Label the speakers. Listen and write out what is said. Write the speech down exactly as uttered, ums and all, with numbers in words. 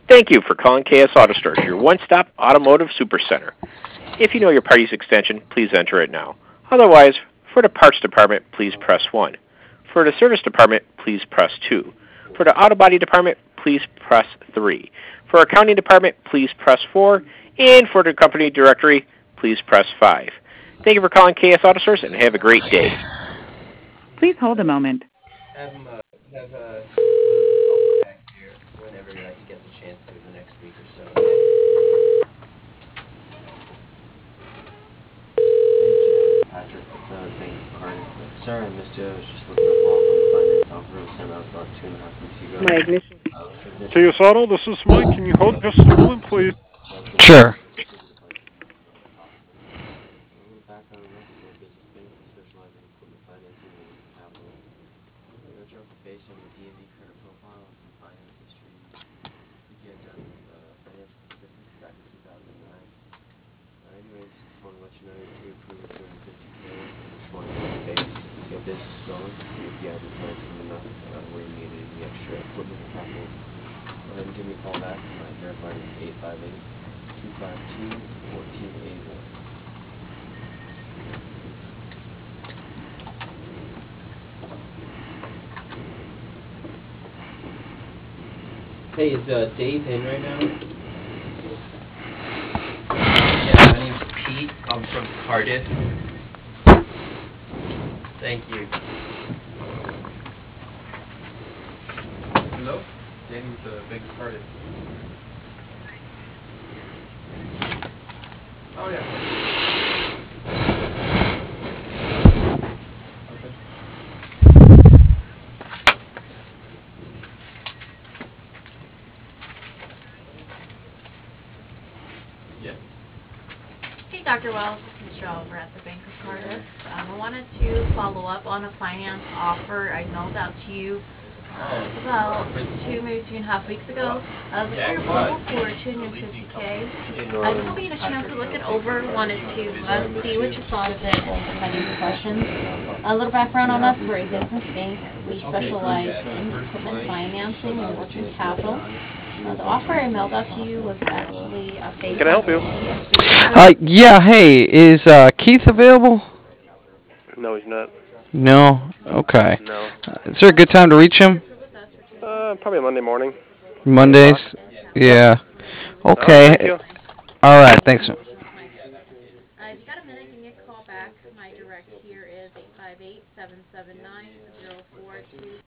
Speaker 1: Thank you for calling K S Auto Stores, your one-stop automotive supercenter. If you know your party's extension, please enter it now. Otherwise, for the parts department, please press one. For the service department, please press two. For the auto body department, please press three. For our accounting department, please press four. And for the company directory, please press five. Thank you for calling K S Auto Stores, and have a great day.
Speaker 2: Please hold a moment.
Speaker 3: Have him, uh, have, uh, call back here whenever uh, he gets a chance to in the next week or so. Patrick, with uh, Bank of Cardiff. Sorry I missed you. I was just looking to follow up on the finance offer I was sent out about two and a half weeks ago.
Speaker 2: My ignition.
Speaker 3: Uh,
Speaker 4: K S Auto, this is Mike. Can you hold just a moment, please?
Speaker 5: Sure.
Speaker 3: Background in reputable business banking specializing in equipment financing and working capital. I'm going to start off based on your D M V credit profile and some finance history. You had done with uh, financial assistance back in two thousand nine. Uh, anyways, just want to let you know you're pre-approved at two hundred fifty K. Just want to touch base, see how business is going, see if you have any plans coming up, uh, where you need any extra equipment or capital. Go ahead and give me a call back. My direct line is eight five eight, two five two, one four eight one. Hey, is uh, Dave in right now? Yeah, my name's Pete. I'm from Cardiff. Thank you.
Speaker 6: Hello? Danny with the Bank of Cardiff. Oh, yeah. Yeah.
Speaker 7: Hey, Doctor Wells, this is Joe over at the Bank of Cardiff. Um, I wanted to follow up on a finance offer I mailed out to you uh, about two, maybe two and a half weeks ago. Uh, the clear approval for two hundred fifty K. I just hope you had a chance to look it over. Wanted to uh, see what you thought of it and if any questions. A little background on us: we're a business bank. We specialize in equipment financing and working capital. Uh, the offer I mailed out to you was actually uh, based
Speaker 1: Can I help
Speaker 7: on
Speaker 1: you?
Speaker 7: a speaker.
Speaker 5: Uh, yeah, hey, is uh, Keith available?
Speaker 1: No, he's not.
Speaker 5: No? Okay.
Speaker 1: No.
Speaker 5: Uh, is there a good time to reach him?
Speaker 1: Uh, probably Monday morning.
Speaker 5: Mondays? Yeah.
Speaker 1: All right,
Speaker 5: Okay.
Speaker 1: thank you.
Speaker 5: Alright, thanks.
Speaker 7: Uh, if you got a minute, give me a call back. My direct here is eight five eight, seven seven nine, zero four two